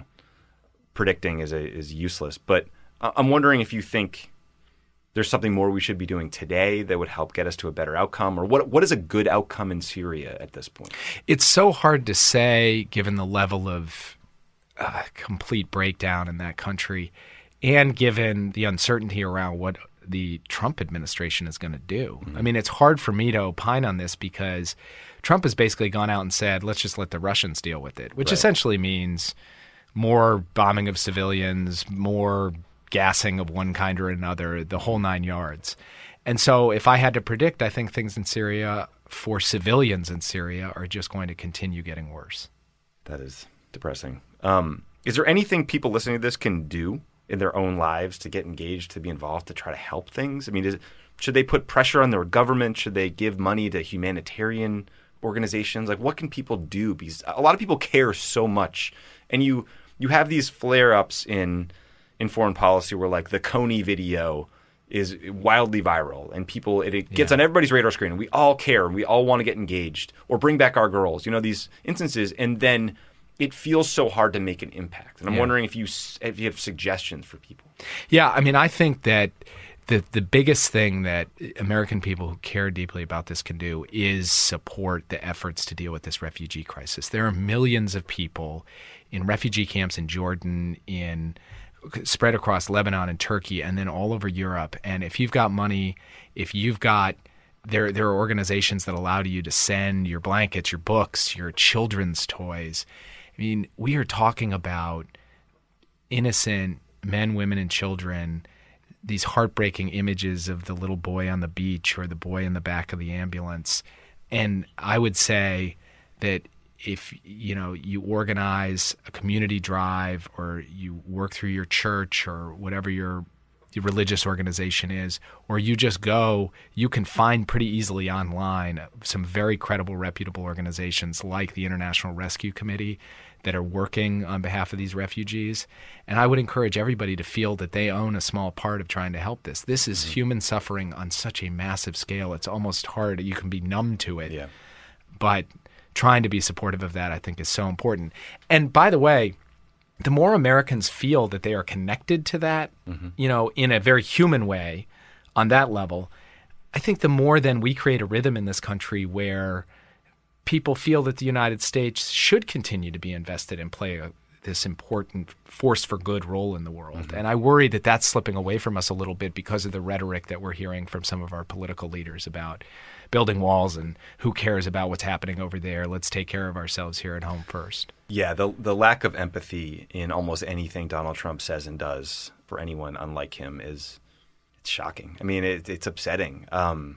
predicting is useless. But I'm wondering if you think there's something more we should be doing today that would help get us to a better outcome, or what is a good outcome in Syria at this point? It's so hard to say, given the level of complete breakdown in that country, and given the uncertainty around what the Trump administration is going to do. I mean, it's hard for me to opine on this because Trump has basically gone out and said, let's just let the Russians deal with it, which essentially means more bombing of civilians, more gassing of one kind or another, the whole 9 yards. And so if I had to predict, I think things in Syria for civilians in Syria are just going to continue getting worse. That is depressing. Is there anything people listening to this can do in their own lives to get engaged, to be involved, to try to help things? I mean, should they put pressure on their government? Should they give money to humanitarian organizations? Like, what can people do? Because a lot of people care so much. And you have these flare-ups in foreign policy where, like, the Coney video is wildly viral, and it gets on everybody's radar screen, and we all care, and we all want to get engaged, or bring back our girls, these instances, and then it feels so hard to make an impact. And I'm wondering if you have suggestions for people. Yeah, I mean, I think that the biggest thing that American people who care deeply about this can do is support the efforts to deal with this refugee crisis. There are millions of people in refugee camps in Jordan, spread across Lebanon and Turkey, and then all over Europe. And if you've got money, there are organizations that allow you to send your blankets, your books, your children's toys. I mean, we are talking about innocent men, women, and children, these heartbreaking images of the little boy on the beach or the boy in the back of the ambulance. And I would say that if you organize a community drive, or you work through your church or whatever your religious organization is, or you just go, you can find pretty easily online some very credible, reputable organizations like the International Rescue Committee that are working on behalf of these refugees. And I would encourage everybody to feel that they own a small part of trying to help this. This is human suffering on such a massive scale. It's almost hard. You can be numb to it. Yeah. But trying to be supportive of that, I think, is so important. And by the way, the more Americans feel that they are connected to that, in a very human way on that level, I think the more then we create a rhythm in this country where people feel that the United States should continue to be invested and play this important force for good role in the world. And I worry that that's slipping away from us a little bit because of the rhetoric that we're hearing from some of our political leaders about building walls and who cares about what's happening over there. Let's take care of ourselves here at home first. Yeah, the lack of empathy in almost anything Donald Trump says and does for anyone unlike him it's shocking. I mean, it's upsetting.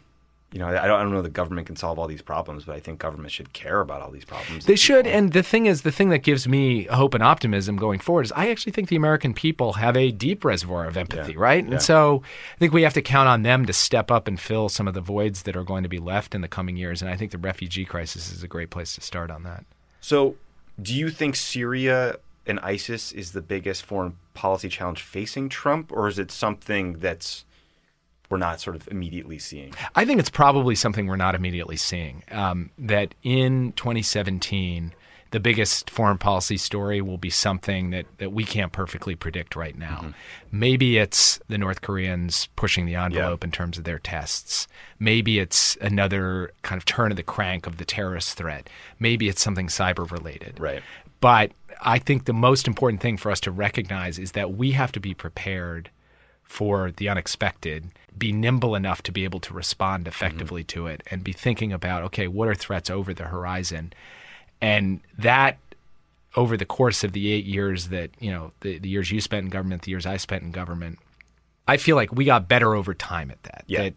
I don't know the government can solve all these problems, but I think government should care about all these problems. They should. And the thing that gives me hope and optimism going forward is I actually think the American people have a deep reservoir of empathy, right? And so I think we have to count on them to step up and fill some of the voids that are going to be left in the coming years. And I think the refugee crisis is a great place to start on that. So do you think Syria and ISIS is the biggest foreign policy challenge facing Trump, or is it something that's we're not sort of immediately seeing? I think it's probably something we're not immediately seeing. That in 2017, the biggest foreign policy story will be something that we can't perfectly predict right now. Mm-hmm. Maybe it's the North Koreans pushing the envelope in terms of their tests. Maybe it's another kind of turn of the crank of the terrorist threat. Maybe it's something cyber related. Right. But I think the most important thing for us to recognize is that we have to be prepared for the unexpected, be nimble enough to be able to respond effectively to it, and be thinking about, okay, what are threats over the horizon? And that, over the course of the 8 years that, the years you spent in government, the years I spent in government, I feel like we got better over time at that. Yeah.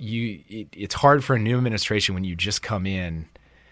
It's hard for a new administration when you just come in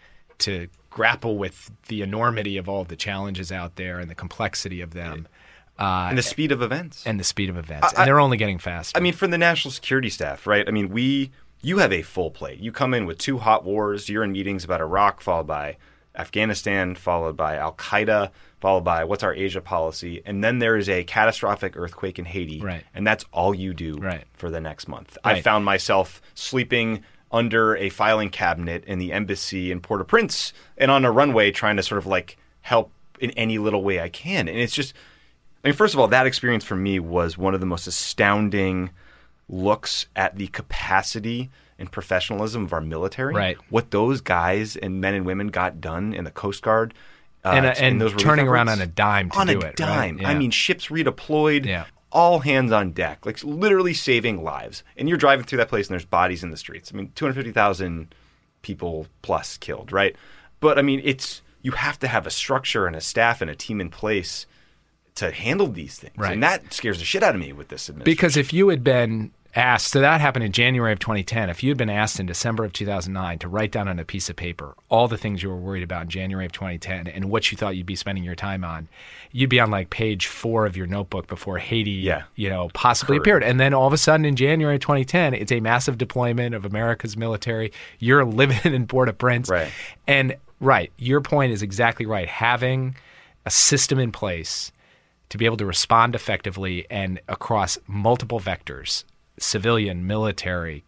to grapple with the enormity of all the challenges out there and the complexity of them. And the speed of events. And they're only getting faster. I mean, for the national security staff, right? I mean, you have a full plate. You come in with 2 hot wars. You're in meetings about Iraq, followed by Afghanistan, followed by Al-Qaeda, followed by what's our Asia policy. And then there is a catastrophic earthquake in Haiti. Right. And that's all you do for the next month. Right. I found myself sleeping under a filing cabinet in the embassy in Port-au-Prince and on a runway trying to sort of like help in any little way I can. And it's just... I mean, first of all, that experience for me was one of the most astounding looks at the capacity and professionalism of our military. Right. What those guys and men and women got done in the Coast Guard. And those turning efforts, around on a dime to do it. On a dime. Right? Yeah. I mean, ships redeployed, Yeah. all hands on deck, like literally saving lives. And you're driving through that place and there's bodies in the streets. I mean, 250,000 people plus killed, right? But I mean, you have to have a structure and a staff and a team in place to handle these things. Right. And that scares the shit out of me with this administration. Because if you had been asked, so that happened in January of 2010, if you had been asked in December of 2009 to write down on a piece of paper all the things you were worried about in January of 2010 and what you thought you'd be spending your time on, you'd be on like page 4 of your notebook before Haiti, possibly appeared. And then all of a sudden in January of 2010, it's a massive deployment of America's military. You're living in Port-au-Prince. Right. And your point is exactly right. Having a system in place to be able to respond effectively and across multiple vectors, civilian, military,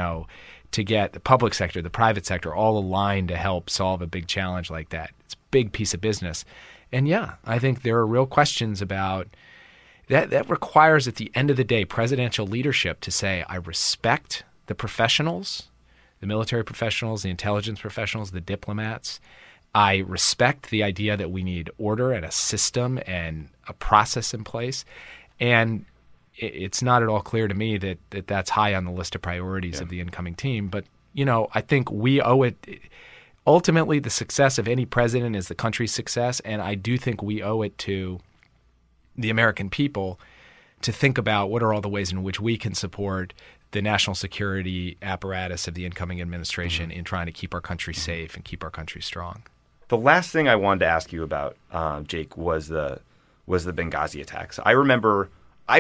to get the public sector, the private sector all aligned to help solve a big challenge like that. It's a big piece of business. And I think there are real questions about that. That requires at the end of the day presidential leadership to say, I respect the professionals, the military professionals, the intelligence professionals, the diplomats. I respect the idea that we need order and a system and a process in place. And it's not at all clear to me that that's high on the list of priorities of the incoming team. But, I think we owe it – ultimately the success of any president is the country's success. And I do think we owe it to the American people to think about what are all the ways in which we can support the national security apparatus of the incoming administration in trying to keep our country safe and keep our country strong. The last thing I wanted to ask you about, Jake, was the Benghazi attacks. I remember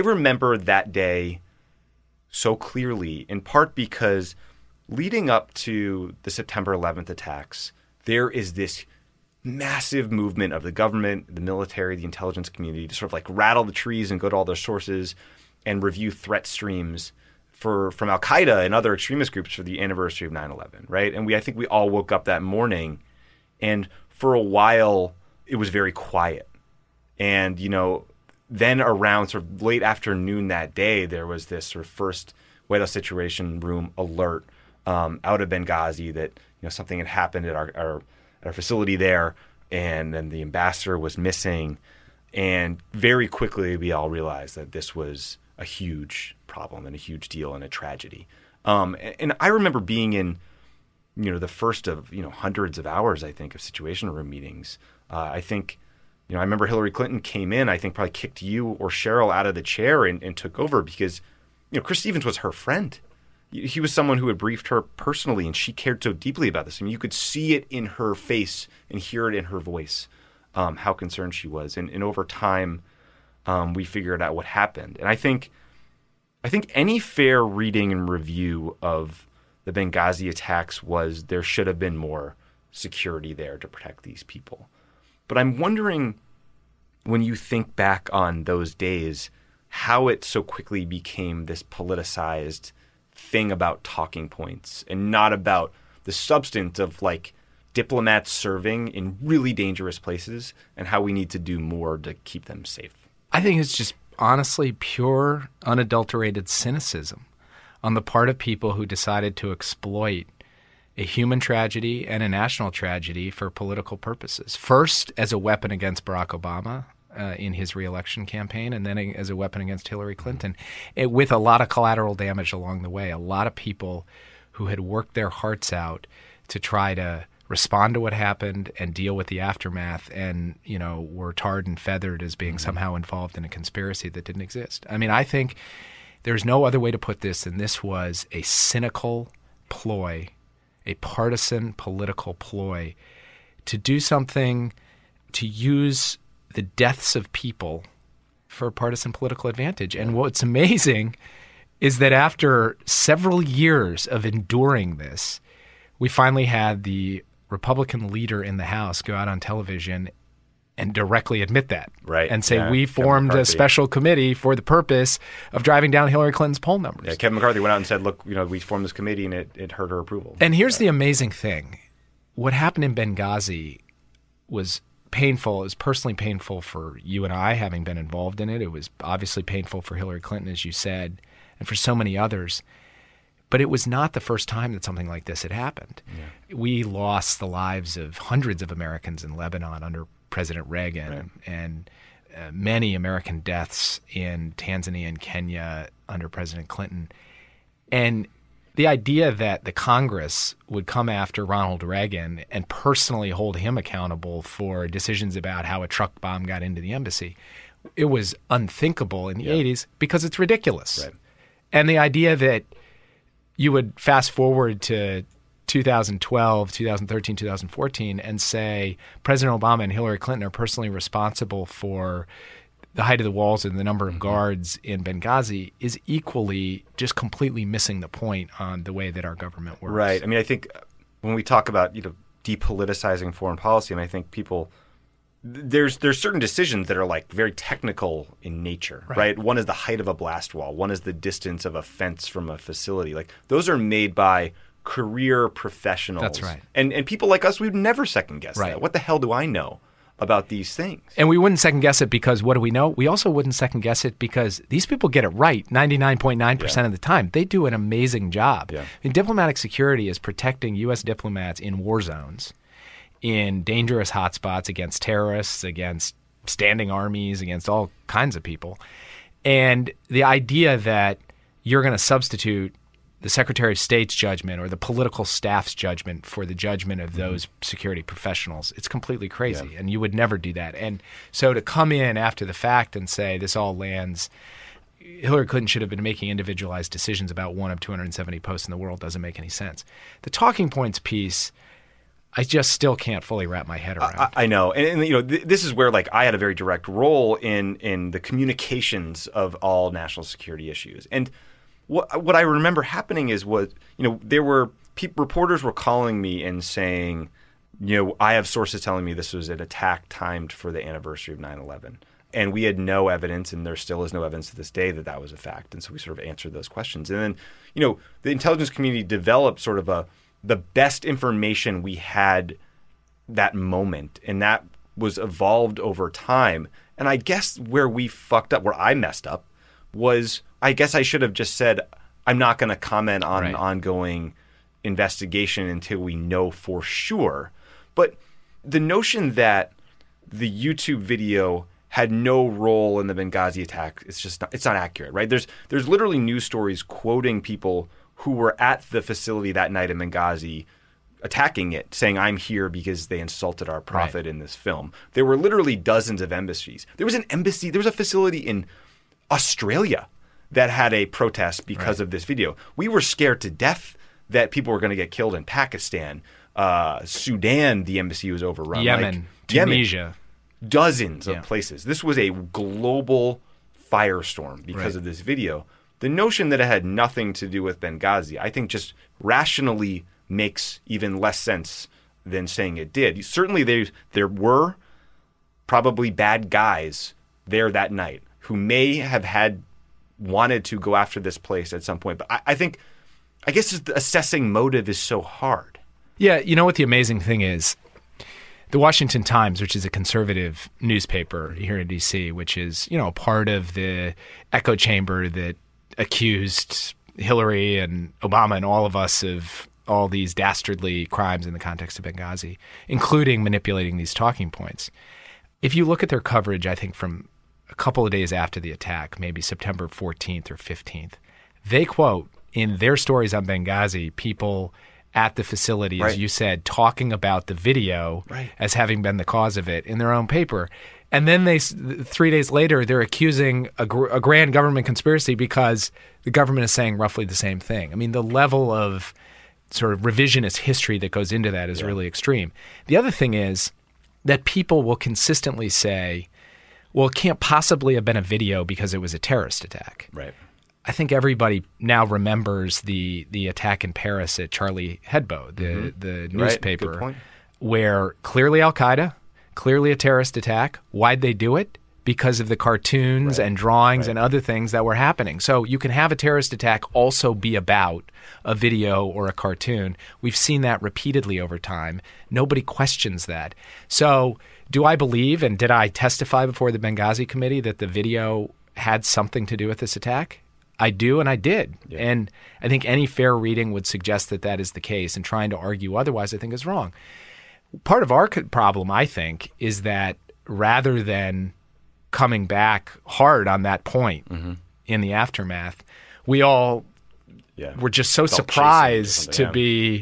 that day so clearly, in part because leading up to the September 11th attacks, there is this massive movement of the government, the military, the intelligence community to sort of like rattle the trees and go to all their sources and review threat streams from Al-Qaeda and other extremist groups for the anniversary of 9/11, right? And I think we all woke up that morning, and for a while it was very quiet. And, then around sort of late afternoon that day, there was this sort of first White House Situation Room alert out of Benghazi that something had happened at our facility there, and then the ambassador was missing. And very quickly we all realized that this was a huge problem and a huge deal and a tragedy. And I remember being in the first of hundreds of hours, I think, of Situation Room meetings. I think. I remember Hillary Clinton came in, I think probably kicked you or Cheryl out of the chair and took over because, Chris Stevens was her friend. He was someone who had briefed her personally, and she cared so deeply about this. I mean, you could see it in her face and hear it in her voice, how concerned she was. And over time, we figured out what happened. And I think any fair reading and review of the Benghazi attacks was there should have been more security there to protect these people. But I'm wondering, when you think back on those days, how it so quickly became this politicized thing about talking points and not about the substance of diplomats serving in really dangerous places and how we need to do more to keep them safe. I think it's just honestly pure, unadulterated cynicism on the part of people who decided to exploit a human tragedy and a national tragedy for political purposes. First, as a weapon against Barack Obama in his reelection campaign, and then as a weapon against Hillary Clinton, with a lot of collateral damage along the way. A lot of people who had worked their hearts out to try to respond to what happened and deal with the aftermath and, were tarred and feathered as being somehow involved in a conspiracy that didn't exist. I mean, I think there's no other way to put this than this was a cynical ploy, a partisan political ploy to do something, to use the deaths of people for partisan political advantage. And what's amazing is that after several years of enduring this, we finally had the Republican leader in the House go out on television and directly admit that. Right. And say, yeah. we formed a special committee for the purpose of driving down Hillary Clinton's poll numbers. Yeah, Kevin McCarthy went out and said, look, we formed this committee and it hurt her approval. And here's the amazing thing. What happened in Benghazi was painful. It was personally painful for you and I, having been involved in it. It was obviously painful for Hillary Clinton, as you said, and for so many others. But it was not the first time that something like this had happened. Yeah. We lost the lives of hundreds of Americans in Lebanon under President Reagan, right, and many American deaths in Tanzania and Kenya under President Clinton. And the idea that the Congress would come after Ronald Reagan and personally hold him accountable for decisions about how a truck bomb got into the embassy, it was unthinkable in the 80s because it's ridiculous. Right. And the idea that you would fast forward to 2012, 2013, 2014 and say President Obama and Hillary Clinton are personally responsible for the height of the walls and the number of guards in Benghazi is equally just completely missing the point on the way that our government works. Right. I mean, I think when we talk about, depoliticizing foreign policy, and I think people there's certain decisions that are like very technical in nature, right? One is the height of a blast wall. One is the distance of a fence from a facility. Like those are made by career professionals. That's right. And people like us, we'd never second guess that. What the hell do I know about these things? And we wouldn't second guess it because what do we know? We also wouldn't second guess it because these people get it right 99.9% of the time. They do an amazing job. Yeah. I mean, diplomatic security is protecting U.S. diplomats in war zones, in dangerous hotspots, against terrorists, against standing armies, against all kinds of people. And the idea that you're going to substitute the Secretary of State's judgment or the political staff's judgment for the judgment of those security professionals, it's completely crazy. Yeah. And you would never do that. And so to come in after the fact and say this all lands, Hillary Clinton should have been making individualized decisions about one of 270 posts in the world doesn't make any sense. The talking points piece, I just still can't fully wrap my head around. I know. And this is where I had a very direct role in the communications of all national security issues. And what I remember happening is there were reporters were calling me and saying, I have sources telling me this was an attack timed for the anniversary of 9/11. And we had no evidence, and there still is no evidence to this day that was a fact. And so we sort of answered those questions. And then, the intelligence community developed sort of the best information we had that moment. And that was evolved over time. And I guess where we fucked up, where I messed up, was I guess I should have just said, I'm not going to comment on an ongoing investigation until we know for sure. But the notion that the YouTube video had no role in the Benghazi attack, it's not accurate, right? There's literally news stories quoting people who were at the facility that night in Benghazi attacking it, saying, I'm here because they insulted our prophet in this film. There were literally dozens of embassies. There was a facility in Australia that had a protest because of this video. We were scared to death that people were going to get killed in Pakistan. Sudan, the embassy was overrun. Yemen, Tunisia. Dozens of places. This was a global firestorm because of this video. The notion that it had nothing to do with Benghazi, I think just rationally makes even less sense than saying it did. Certainly there were probably bad guys there that night who may have wanted to go after this place at some point. But I guess assessing motive is so hard. Yeah, you know what the amazing thing is? The Washington Times, which is a conservative newspaper here in D.C., which is, part of the echo chamber that accused Hillary and Obama and all of us of all these dastardly crimes in the context of Benghazi, including manipulating these talking points. If you look at their coverage, I think from a couple of days after the attack, maybe September 14th or 15th, they quote in their stories on Benghazi people at the facility, as you said, talking about the video as having been the cause of it in their own paper. And then 3 days later, they're accusing a grand government conspiracy because the government is saying roughly the same thing. I mean, the level of sort of revisionist history that goes into that is really extreme. The other thing is that people will consistently say, well, it can't possibly have been a video because it was a terrorist attack. Right. I think everybody now remembers the attack in Paris at Charlie Hebdo, the newspaper, where clearly Al-Qaeda, clearly a terrorist attack. Why'd they do it? Because of the cartoons and drawings and other things that were happening. So you can have a terrorist attack also be about a video or a cartoon. We've seen that repeatedly over time. Nobody questions that. So do I believe, and did I testify before the Benghazi committee that the video had something to do with this attack? I do, and I did. Yeah. And I think any fair reading would suggest that that is the case, and trying to argue otherwise, I think, is wrong. Part of our problem, I think, is that rather than coming back hard on that point in the aftermath, we all were just so surprised to be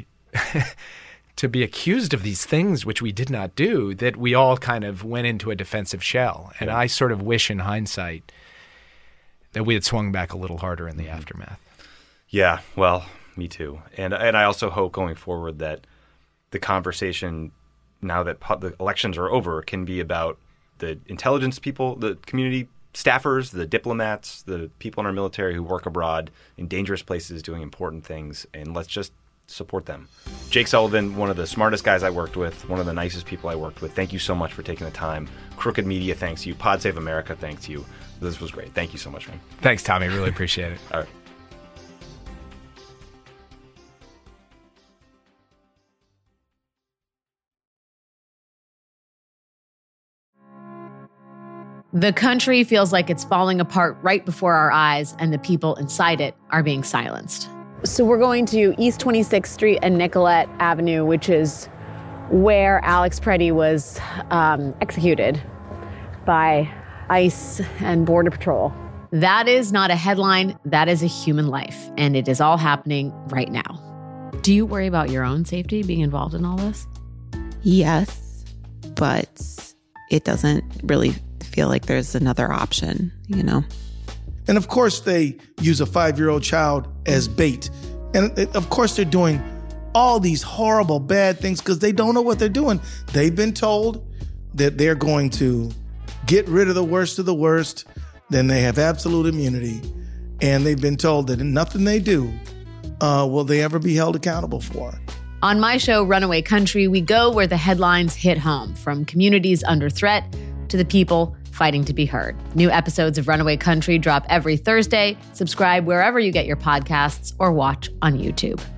to be accused of these things, which we did not do, that we all kind of went into a defensive shell. And I sort of wish in hindsight that we had swung back a little harder in the aftermath. Yeah, well, me too. And I also hope going forward that the conversation, now that the elections are over, can be about the intelligence people, the community staffers, the diplomats, the people in our military who work abroad in dangerous places doing important things, and let's just support them. Jake Sullivan, one of the smartest guys I worked with, one of the nicest people I worked with. Thank you so much for taking the time. Crooked Media thanks you. Pod Save America thanks you. This was great. Thank you so much, man. Thanks, Tommy. Really appreciate it. All right. The country feels like it's falling apart right before our eyes, and the people inside it are being silenced. So we're going to East 26th Street and Nicollet Avenue, which is where Alex Preddy was executed by ICE and Border Patrol. That is not a headline. That is a human life, and it is all happening right now. Do you worry about your own safety being involved in all this? Yes, but it doesn't really feel like there's another option, And of course, they use a 5-year-old child as bait. And of course, they're doing all these horrible, bad things because they don't know what they're doing. They've been told that they're going to get rid of the worst of the worst. Then they have absolute immunity. And they've been told that nothing they do will they ever be held accountable for. On my show, Runaway Country, we go where the headlines hit home, from communities under threat to the people fighting to be heard. New episodes of Runaway Country drop every Thursday. Subscribe wherever you get your podcasts or watch on YouTube.